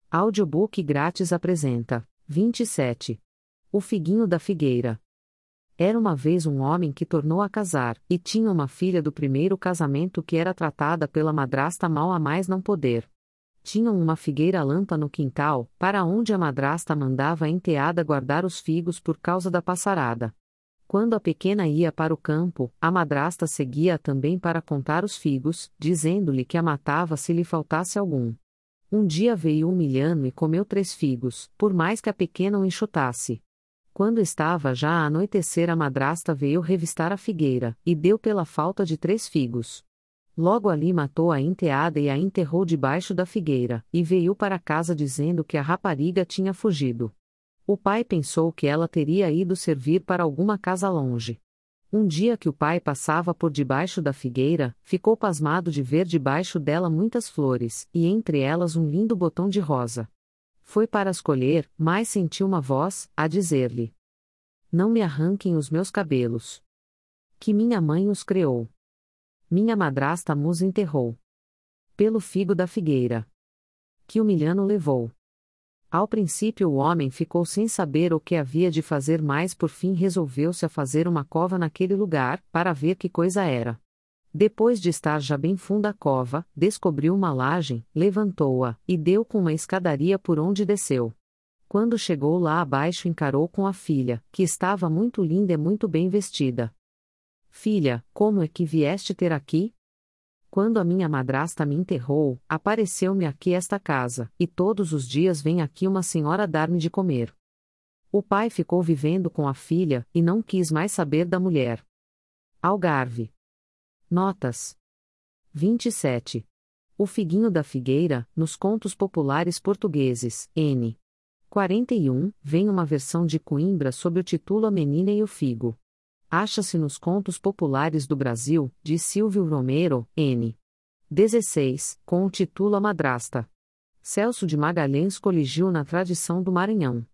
Audiobook grátis apresenta: 27. O Figuinho da Figueira. Era uma vez um homem que tornou a casar, e tinha uma filha do primeiro casamento que era tratada pela madrasta mal a mais não poder. Tinham uma figueira lampa no quintal, para onde a madrasta mandava a enteada guardar os figos por causa da passarada. Quando a pequena ia para o campo, a madrasta seguia também para contar os figos, dizendo-lhe que a matava se lhe faltasse algum. Um dia veio um milhano e comeu 3 figos, por mais que a pequena o enxutasse. Quando estava já a anoitecer, a madrasta veio revistar a figueira, e deu pela falta de 3 figos. Logo ali matou a enteada e a enterrou debaixo da figueira, e veio para casa dizendo que a rapariga tinha fugido. O pai pensou que ela teria ido servir para alguma casa longe. Um dia que o pai passava por debaixo da figueira, ficou pasmado de ver debaixo dela muitas flores, e entre elas um lindo botão de rosa. Foi para as colher, mas sentiu uma voz, a dizer-lhe: "Não me arranquem os meus cabelos. Que minha mãe os criou. Minha madrasta mos enterrou. Pelo figo da figueira. Que o milhano levou." Ao princípio o homem ficou sem saber o que havia de fazer, mas por fim resolveu-se a fazer uma cova naquele lugar, para ver que coisa era. Depois de estar já bem funda a cova, descobriu uma lajem, levantou-a, e deu com uma escadaria por onde desceu. Quando chegou lá abaixo, encarou com a filha, que estava muito linda e muito bem vestida. "Filha, como é que vieste ter aqui? Quando a minha madrasta me enterrou, apareceu-me aqui esta casa, e todos os dias vem aqui uma senhora dar-me de comer." O pai ficou vivendo com a filha, e não quis mais saber da mulher. Algarve. Notas. 27. O Figuinho da Figueira, nos Contos Populares Portugueses, N. 41, vem uma versão de Coimbra sob o título A Menina e o Figo. Acha-se nos Contos Populares do Brasil, de Silvio Romero, N. 16, com o título A Madrasta. Celso de Magalhães coligiu na tradição do Maranhão.